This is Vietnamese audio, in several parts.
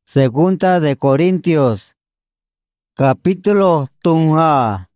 Segunda de Corintios, capítulo tunha.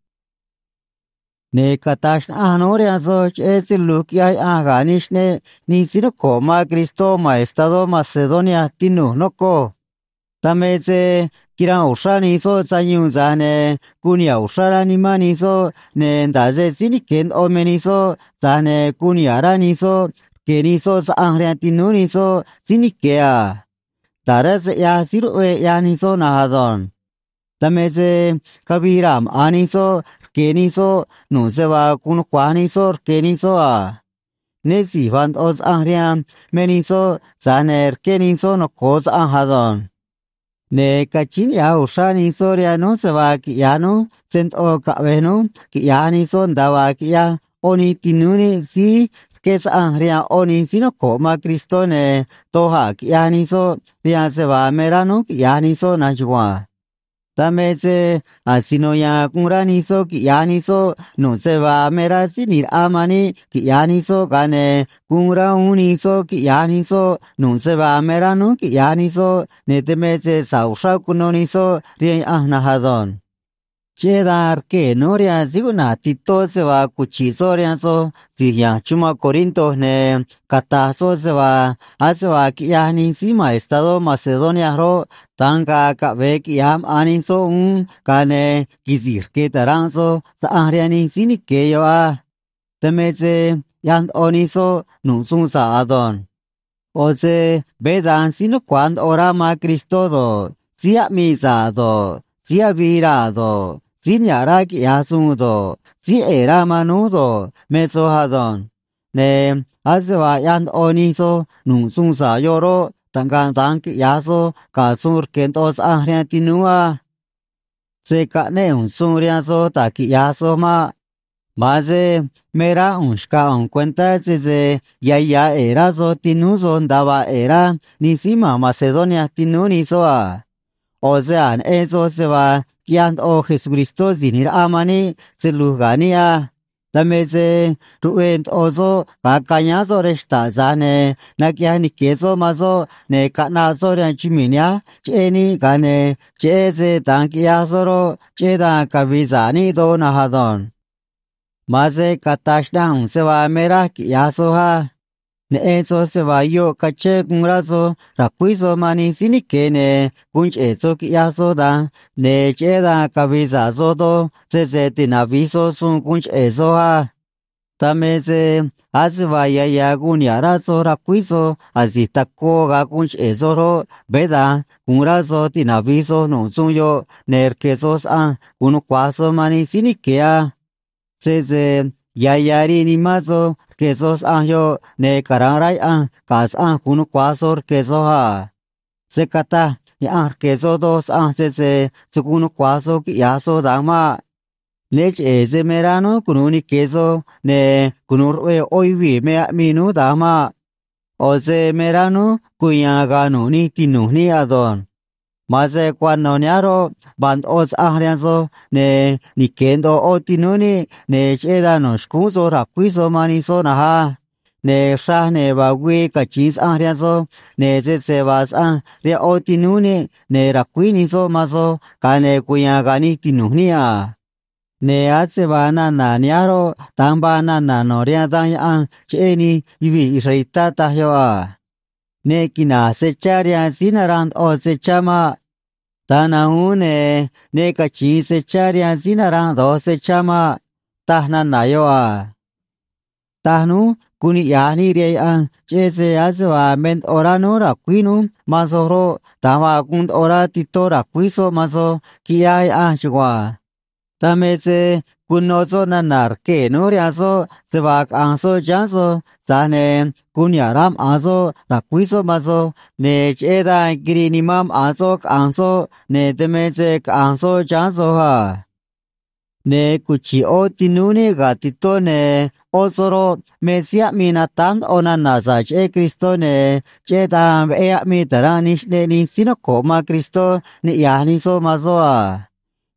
Ne katash anoria soch luk yai aganishne ni sino koma Cristo maestado Macedonia tinu noko. Tameze kira ushani so zane kunia usharani maniso ne ndaze siniken omeniso zane kuniarani so keniso angriatinu so sinikea. Taras ya sirue yaniso nahadon. Tameze kabiram aniso keniso nuseba kunquaniso keniso a. Nesi vand os angriam meniso zaner keniso no kos anhadon. Ne kachin ya ushaniso riano seba kiano sent o kabeno kianiso ndawa kia oni tinuni si kes angria oni sino koma Cristone toha kianiso ria seba merano kianiso najwa. Tameze asino ya kunraniso kianiso no seba merasinir amani kianiso gane kunra uniso kianiso no seba merano kianiso netemeze sausha kunoniso rien ahnahadon. Chedar que noria siguna tito se va cuchisorianso si ya chuma Corinto ne catazo se va hace va kiani encima estado Macedonia ro tanga kabe kiam aniso kane kizir que taranzo sa ariani sini que yo a temeze yan oniso nunsun sa adon oze bedan sino cuando orama Cristo do sia misado sia virado Zinyara kiasudo, si era manudo, mesohadon. Ne, azwa yan oniso, nunsunsa yoro, tangan kiaso, kasur kentos ahriatinua. Se kane unsuriaso takiaso ma. Maze, mera unshka cuenta zeze, ya erazo tinuso ndaba era, nisima Macedonia tinunisoa. O sea, eso se va. Kian o Jesucristo zinir amani selugania tameze ruent ozo kakanyazo resta zane nakiani kezo mazo ne kanazo ranchiminia cheni gane cheze tankiazoro cheda kavizani do nahadon maze katashna unsewa mera kiazoha ne eso se va yo cache kunrazo rakuizo mani sinikene kunch eso kiazo da ne cheda kabisa zodo se tinaviso sun kunch eso ha tameze azva ya gunyarazo rakuizo azitako ga kunch eso ro beda kunrazo tinaviso no sunyo nerkesos a kunu kwaso mani sinikea se yayari ni mazo quesos anjo ne kararai an kas an kunu kwasor queso ha sekata ya queso dos an se sukunu kwaso ki yaso dama nech ese merano kununi queso ne kunur oivi me minu dama ose merano kuya ganuni tinuni adon Maze cuando niaro band os ahrianzo ne nikendo otinuni ne cheda nos kuzo rapizo manizo naha ne shah ne bagui kachis ahrianzo ne se vas an de otinuni ne raquinizo mazo kane kuya gani tinunia ne atse bana na niaro tambana na noria dan an cheni ivi reita tahyoa ne kina secharia sinarand o sechama tanahune ne kachi secharia sinarand o sechama tahna nayoa tahnu kuni yani re an chese azwa ment orano raquinu mazoro tama kunt ora titora quiso mazo kiai anshwa tameze kunozo nanar ke noriazo sebak anso janso zane kunyaram azo raquiso mazo ne cheda girinimam azok anso ne temeze anso janso ha ne kuchi o tinuni gatito ne osoro mesia minatan onanaza che Cristo ne cheda ea mitaranish ne ni sino koma Cristo ne yani so mazoa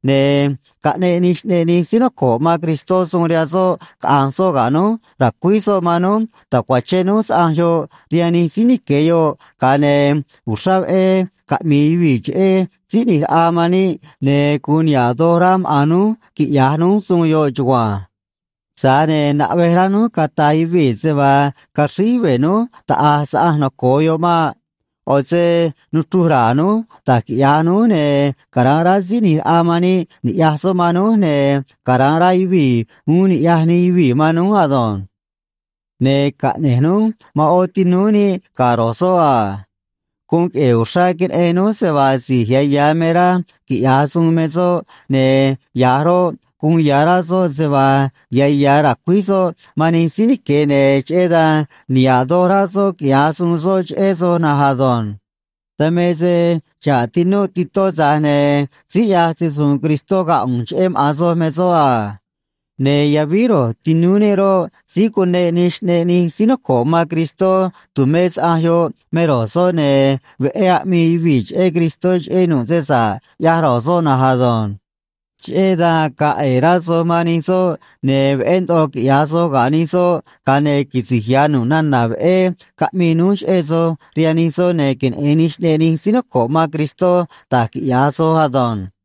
nè cả nè xin nó khổ mà Cristo sung ra so càng so cả nó là quý so mà nó ta qua trên nó sang yo ria ni xin cái yo cả nè usab cả mi vi che xin ni amani nè kun ya doram anu ki ya nu sung yo chwa sa nè na ve ra nó cả tai vi se va cả si ve nó ta sa nó ko yo ma ở这努出来努，大家努呢，个人来自你阿玛尼，你亚索马努呢，个人来为，我你亚尼为马努阿东，呢个呢努，马奥蒂努呢，个罗索啊，公个有啥个哎努是话是些亚美啦，个亚松美索呢，亚罗。cùng nhà ra so se va ya ra quy so mani sin ke ne che da nia do ra so kya sung so che so na ha don ta me se cha tino tito za ne si ya si sung Cristo ga em a so me so a ne ya viro tinu ne ro si ko ne ni sino ko ma Cristo tu me a yo me ro so ne ve a mi vi e Cristo e no se sa ya ro so na ha don chế ra cả era so mani so ne en to kia so gani so kane kisihianu nan na ka minus eso riani so ne kin enish ne ni sino koma Cristo ta kia so hadon